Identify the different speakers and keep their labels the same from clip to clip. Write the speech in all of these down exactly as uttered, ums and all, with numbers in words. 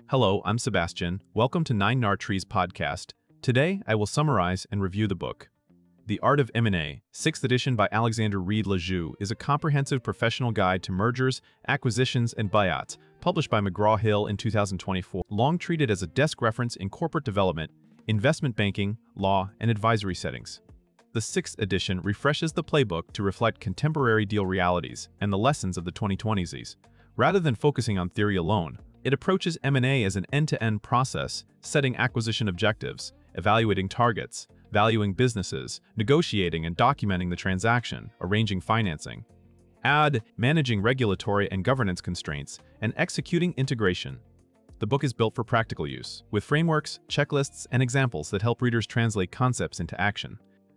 Speaker 1: Hello, I'm Sebastian. Welcome to Nine Nar Trees podcast. Today, I will summarize and review the book. The Art of M and A, sixth edition by Alexander Reed Lajoux, is a comprehensive professional guide to mergers, acquisitions, and buyouts, published by McGraw-Hill in two thousand twenty-four, long treated as a desk reference in corporate development, investment banking, law, and advisory settings. The sixth edition refreshes the playbook to reflect contemporary deal realities and the lessons of the twenty twenties. Rather than focusing on theory alone, it approaches M and A as an end-to-end process, setting acquisition objectives, evaluating targets, valuing businesses, negotiating and documenting the transaction, arranging financing, add, managing regulatory and governance constraints, and executing integration. The book is built for practical use, with frameworks, checklists, and examples that help readers translate concepts into action.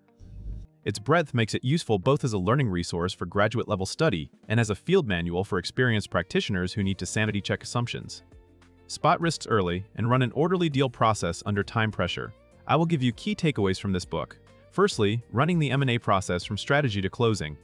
Speaker 1: Its breadth makes it useful both as a learning resource for graduate-level study and as a field manual for experienced practitioners who need to sanity check assumptions. Spot risks early and run an orderly deal process under time pressure. I will give you key takeaways from this book. Firstly, running the M and A process from strategy to closing.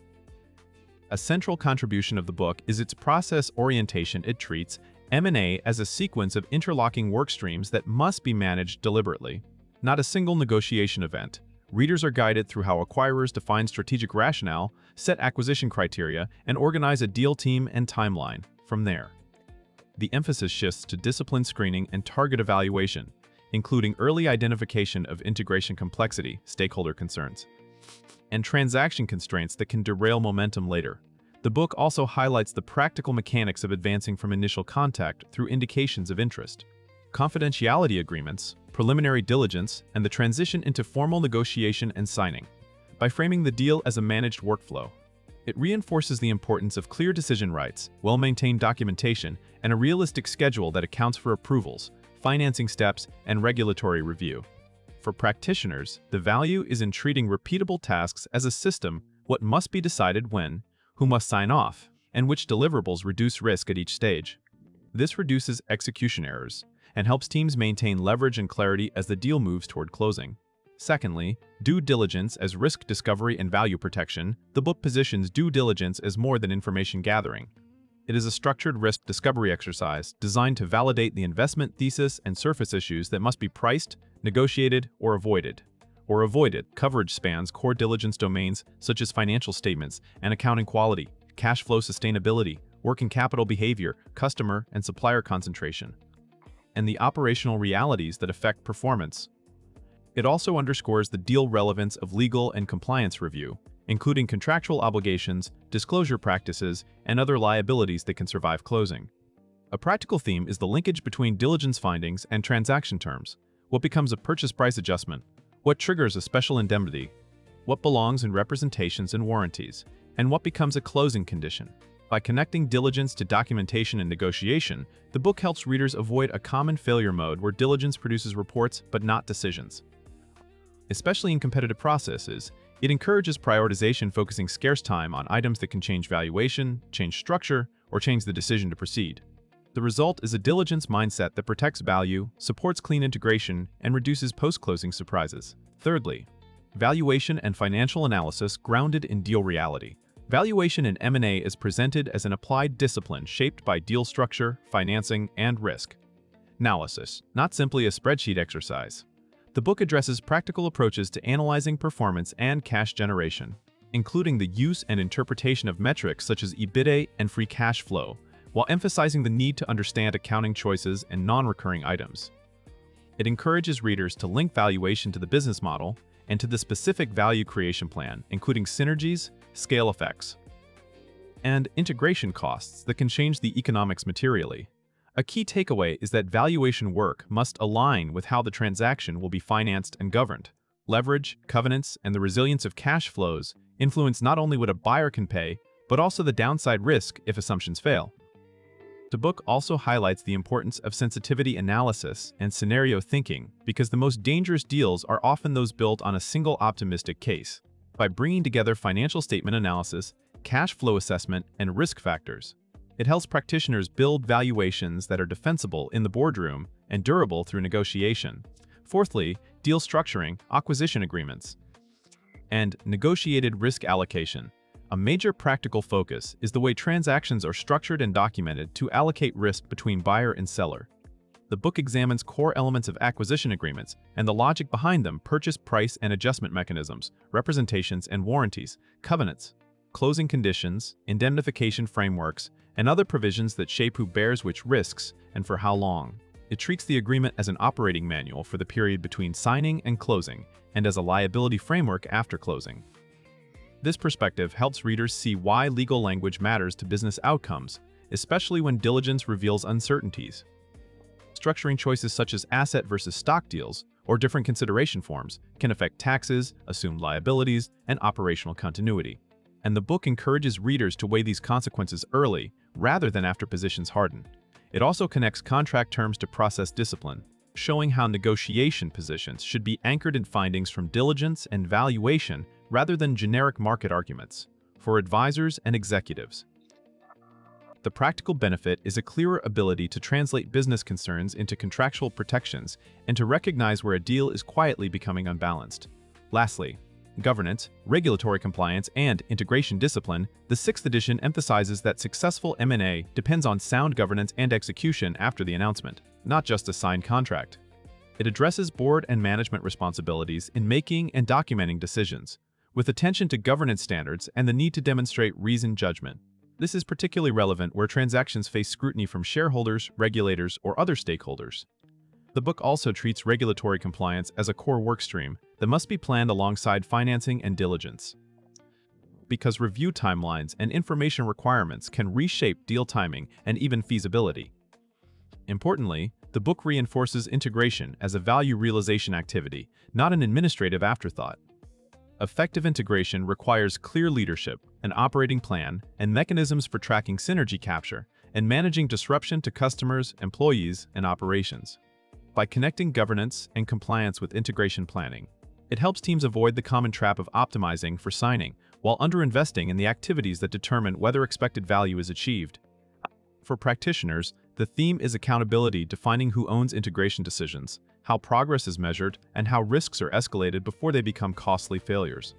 Speaker 1: A central contribution of the book is its process orientation. It treats M and A as a sequence of interlocking work streams that must be managed deliberately, not a single negotiation event. Readers are guided through how acquirers define strategic rationale, set acquisition criteria, and organize a deal team and timeline. From there, the emphasis shifts to disciplined screening and target evaluation, including early identification of integration complexity, stakeholder concerns, and transaction constraints that can derail momentum later. The book also highlights the practical mechanics of advancing from initial contact through indications of interest, confidentiality agreements, preliminary diligence, and the transition into formal negotiation and signing. By framing the deal as a managed workflow, it reinforces the importance of clear decision rights, well-maintained documentation, and a realistic schedule that accounts for approvals, financing steps, and regulatory review. For practitioners, the value is in treating repeatable tasks as a system: what must be decided when, who must sign off, and which deliverables reduce risk at each stage. This reduces execution errors and helps teams maintain leverage and clarity as the deal moves toward closing. Secondly, due diligence as risk discovery and value protection. The book positions due diligence as more than information gathering. It is a structured risk discovery exercise designed to validate the investment thesis and surface issues that must be priced, negotiated, or avoided. Or avoided. Coverage spans core diligence domains such as financial statements and accounting quality, cash flow sustainability, working capital behavior, customer and supplier concentration, and the operational realities that affect performance. It also underscores the deal relevance of legal and compliance review, including contractual obligations, disclosure practices, and other liabilities that can survive closing. A practical theme is the linkage between diligence findings and transaction terms. What becomes a purchase price adjustment? What triggers a special indemnity? What belongs in representations and warranties? And what becomes a closing condition? By connecting diligence to documentation and negotiation, the book helps readers avoid a common failure mode where diligence produces reports but not decisions. Especially in competitive processes, it encourages prioritization, focusing scarce time on items that can change valuation, change structure, or change the decision to proceed. The result is a diligence mindset that protects value, supports clean integration, and reduces post-closing surprises. Thirdly, valuation and financial analysis grounded in deal reality. Valuation in M and A is presented as an applied discipline shaped by deal structure, financing, and risk analysis, not simply a spreadsheet exercise. The book addresses practical approaches to analyzing performance and cash generation, including the use and interpretation of metrics such as EBITDA and free cash flow, while emphasizing the need to understand accounting choices and non-recurring items. It encourages readers to link valuation to the business model and to the specific value creation plan, including synergies, scale effects, and integration costs that can change the economics materially. A key takeaway is that valuation work must align with how the transaction will be financed and governed. Leverage, covenants, and the resilience of cash flows influence not only what a buyer can pay, but also the downside risk if assumptions fail. The book also highlights the importance of sensitivity analysis and scenario thinking because the most dangerous deals are often those built on a single optimistic case. By bringing together financial statement analysis, cash flow assessment, and risk factors, it helps practitioners build valuations that are defensible in the boardroom and durable through negotiation. Fourthly, deal structuring, acquisition agreements, and negotiated risk allocation. A major practical focus is the way transactions are structured and documented to allocate risk between buyer and seller. The book examines core elements of acquisition agreements and the logic behind them: purchase price and adjustment mechanisms, representations and warranties, covenants, closing conditions, indemnification frameworks, and other provisions that shape who bears which risks and for how long. It treats the agreement as an operating manual for the period between signing and closing, and as a liability framework after closing. This perspective helps readers see why legal language matters to business outcomes, especially when diligence reveals uncertainties. Structuring choices such as asset versus stock deals or different consideration forms can affect taxes, assumed liabilities, and operational continuity. And the book encourages readers to weigh these consequences early rather than after positions harden. It also connects contract terms to process discipline, showing how negotiation positions should be anchored in findings from diligence and valuation rather than generic market arguments for advisors and executives. The practical benefit is a clearer ability to translate business concerns into contractual protections and to recognize where a deal is quietly becoming unbalanced. Lastly, governance, regulatory compliance, and integration discipline. The sixth edition emphasizes that successful M and A depends on sound governance and execution after the announcement, not just a signed contract. It addresses board and management responsibilities in making and documenting decisions, with attention to governance standards and the need to demonstrate reasoned judgment. This is particularly relevant where transactions face scrutiny from shareholders, regulators, or other stakeholders. The book also treats regulatory compliance as a core workstream that must be planned alongside financing and diligence, because review timelines and information requirements can reshape deal timing and even feasibility. Importantly, the book reinforces integration as a value realization activity, not an administrative afterthought. Effective integration requires clear leadership, an operating plan, and mechanisms for tracking synergy capture and managing disruption to customers, employees, and operations. By connecting governance and compliance with integration planning, it helps teams avoid the common trap of optimizing for signing while underinvesting in the activities that determine whether expected value is achieved. For practitioners, the theme is accountability, defining who owns integration decisions, how progress is measured, and how risks are escalated before they become costly failures.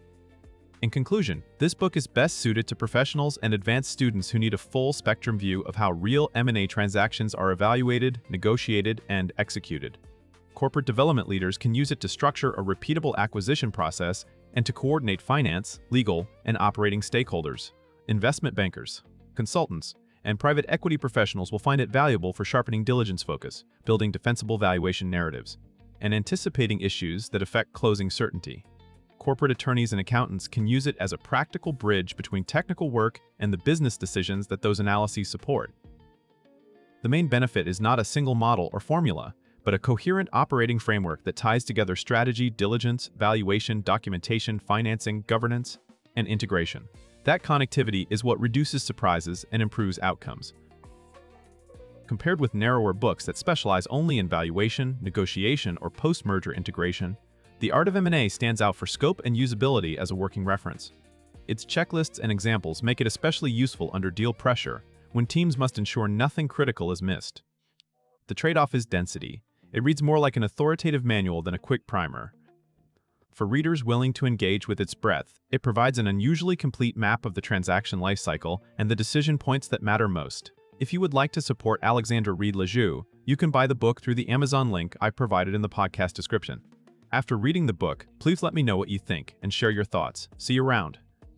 Speaker 1: In conclusion, this book is best suited to professionals and advanced students who need a full spectrum view of how real M and A transactions are evaluated, negotiated, and executed. Corporate development leaders can use it to structure a repeatable acquisition process and to coordinate finance, legal, and operating stakeholders. Investment bankers, consultants, and private equity professionals will find it valuable for sharpening diligence focus, building defensible valuation narratives, and anticipating issues that affect closing certainty. Corporate attorneys and accountants can use it as a practical bridge between technical work and the business decisions that those analyses support. The main benefit is not a single model or formula, but a coherent operating framework that ties together strategy, diligence, valuation, documentation, financing, governance, and integration. That connectivity is what reduces surprises and improves outcomes. Compared with narrower books that specialize only in valuation, negotiation, or post-merger integration, The Art of M and A stands out for scope and usability as a working reference. Its checklists and examples make it especially useful under deal pressure, when teams must ensure nothing critical is missed. The trade-off is density. It reads more like an authoritative manual than a quick primer. For readers willing to engage with its breadth, it provides an unusually complete map of the transaction lifecycle and the decision points that matter most. If you would like to support Alexandre Reed-Lajeux, you can buy the book through the Amazon link I provided in the podcast description. After reading the book, please let me know what you think and share your thoughts. See you around.